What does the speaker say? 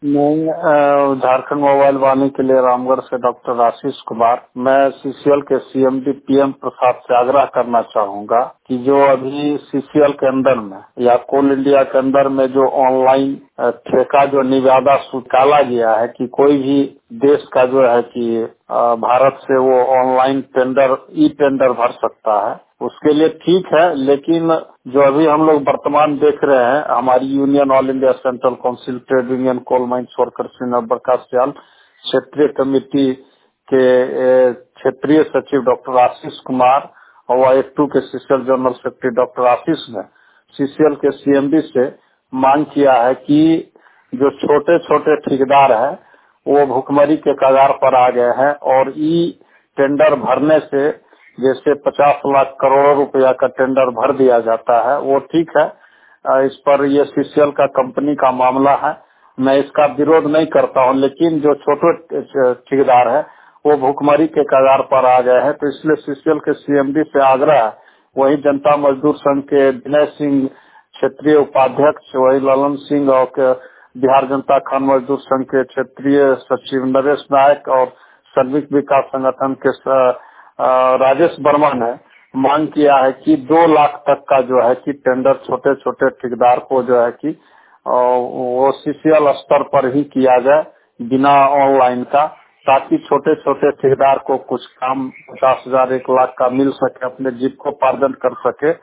नहीं, झारखंड मोबाइल वाणी के लिए रामगढ़ से डॉक्टर आशीष कुमार। मैं सीसीएल के सीएमडी पीएम प्रसाद से आग्रह करना चाहूंगा कि जो अभी सीसीएल के अंदर में या कोल इंडिया के अंदर में जो ऑनलाइन ठेका जो निविदा निकाला गया है कि कोई भी देश का जो है कि भारत से वो ऑनलाइन टेंडर ई टेंडर भर सकता है, उसके लिए ठीक है। लेकिन जो अभी हम लोग वर्तमान देख रहे हैं, हमारी union all India central council trade union coal mines workers union Barkasayal क्षेत्रीय कमेटी के क्षेत्रीय सचिव डॉक्टर आशीष कुमार और एक्टू के CCL general secretary doctor Ashish ने सीसीएल के सीएमडी से मांग किया है कि जो छोटे छोटे ठेकेदार हैं वो भुखमरी के कगार पर आ गए हैं और ई टेंडर भरने से जैसे 50 लाख करोड़ों रुपया का टेंडर भर दिया जाता है, वो ठीक है। इस पर ये सीसीएल का कंपनी का मामला है, मैं इसका विरोध नहीं करता हूं, लेकिन जो छोटे ठेकेदार है वो भुखमरी के कगार पर आ गए हैं। तो इसलिए सीसीएल के सीएमडी से आग्रह है, वही जनता मजदूर संघ के विनय सिंह क्षेत्रीय उपाध्यक्ष, वही ललन सिंह और बिहार जनता खान मजदूर संघ के क्षेत्रीय सचिव नरेश नायक और श्रमिक विकास संगठन के राजेश वर्मा ने मांग किया है कि 2 लाख तक का जो है कि टेंडर छोटे छोटे ठेकेदार को जो है कि वो सीसीएल स्तर पर ही किया जाए बिना ऑनलाइन का, ताकि छोटे छोटे ठेकेदार को कुछ काम 50,000 1 लाख का मिल सके, अपने जीविकोपार्जन कर सके।